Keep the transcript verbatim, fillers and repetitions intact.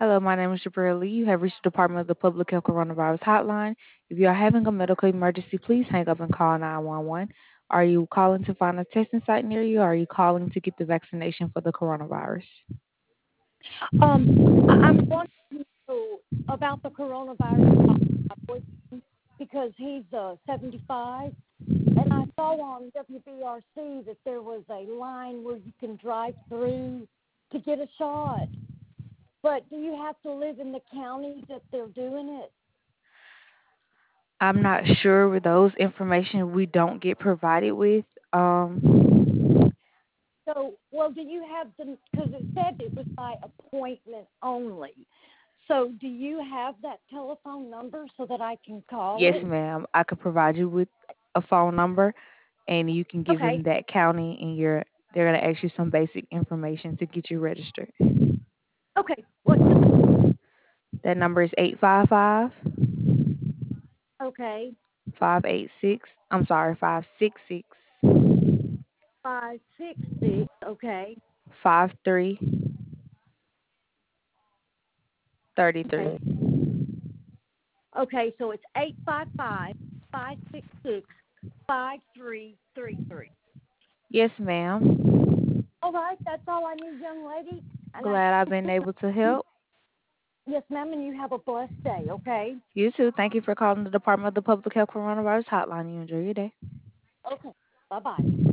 Hello, my name is Jabril Lee. You have reached the Department of the Public Health Coronavirus Hotline. If you are having a medical emergency, please hang up and call nine one one. Are you calling to find a testing site near you, or are you calling to get the vaccination for the coronavirus? Um, I, I'm wondering so, about the coronavirus for my boyfriend because he's uh, seventy-five, and I saw on W B R C that there was a line where you can drive through to get a shot. But do you have to live in the county that they're doing it? I'm not sure with those information we don't get provided with. Um, So, well, do you have the, because it said it was by appointment only. So, do you have that telephone number so that I can call yes, it? ma'am. I could provide you with a phone number, and you can give Okay. them that county, and your they're gonna ask you some basic information to get you registered. Okay. What's the number? That number is eight five five Okay. five eight six. I'm sorry, five six six Five six six. Okay. five three thirty Okay. three. Okay. So it's eight five five five six six five three three three. Yes, ma'am. All right. That's all I need, young lady. And I. Glad I've been able to help. Yes, ma'am. And you have a blessed day. Okay. You too. Thank you for calling the Department of the Public Health Coronavirus Hotline. You enjoy your day. Okay. Bye bye.